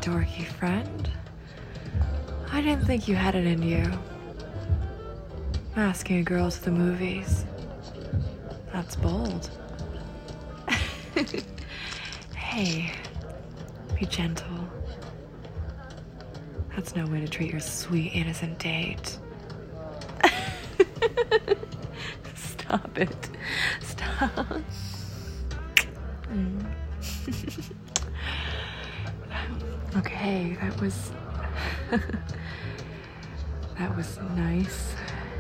dorky friend. I didn't think you had it in you. Asking a girl to the movies. That's bold. Hey, be gentle. That's no way to treat your sweet, innocent date. Stop it. Stop. Okay, that was nice.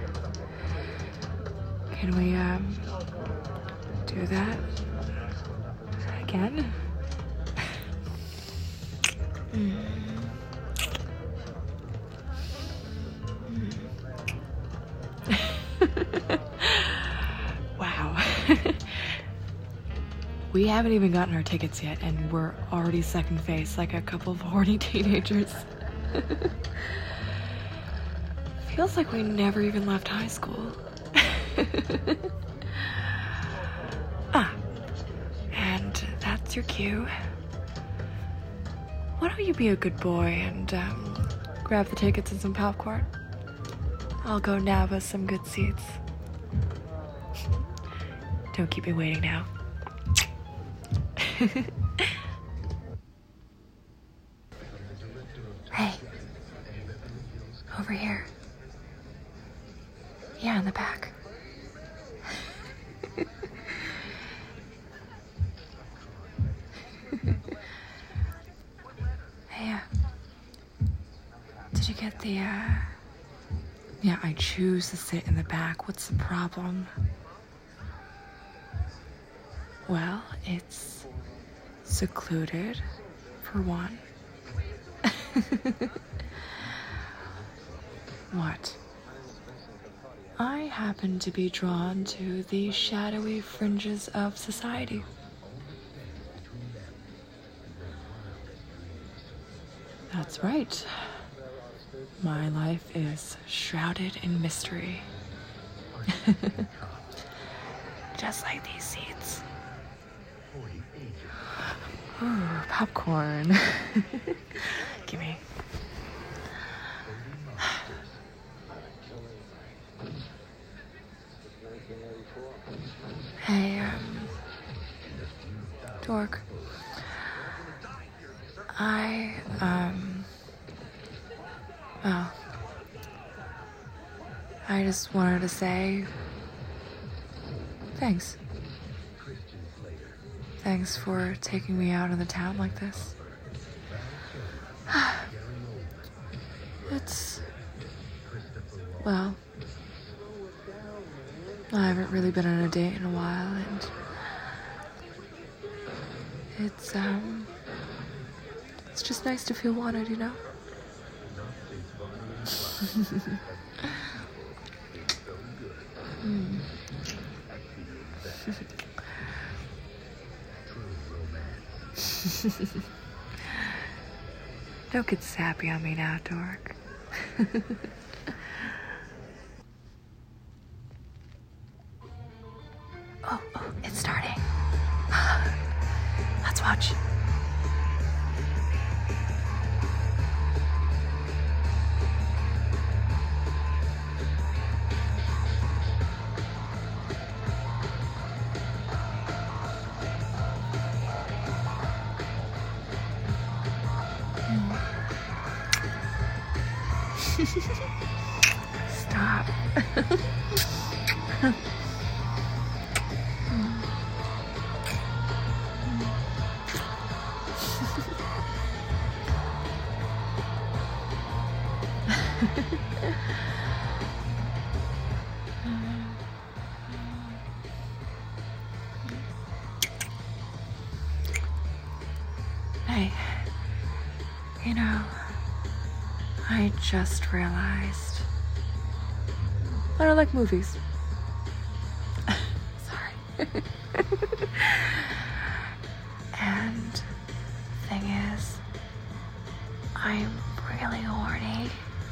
Can we do that again? Wow. We haven't even gotten our tickets yet, and we're already second face like a couple of horny teenagers. Feels like we never even left high school. And that's your cue. Why don't you be a good boy and grab the tickets and some popcorn? I'll go nab us some good seats. Don't keep me waiting now. Hey, over here. Yeah, in the back. Hey, did you get the, Yeah, I choose to sit in the back. What's the problem? Well, it's secluded, for one. What? I happen to be drawn to the shadowy fringes of society. That's right. My life is shrouded in mystery. Just like these seats. Ooh, popcorn. Gimme. Hey, dork. Well, I just wanted to say thanks. Thanks for taking me out of the town like this. Well, I haven't really been on a date in a while, and it's just nice to feel wanted, you know? Don't get sappy on me now, dork. Oh, it's starting. Let's watch. Stop. Hey, you know, I just realized I don't like movies. Sorry. And thing is, I'm really horny.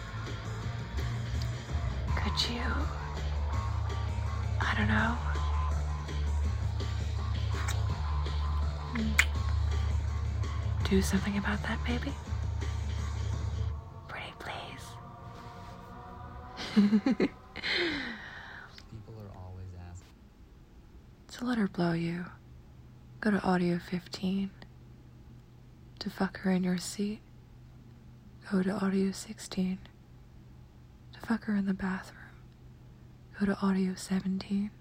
Could you, I don't know, do something about that, maybe? People are always asking. To let her blow you, go to audio 15. To fuck her in your seat, go to audio 16. To fuck her in the bathroom, go to audio 17.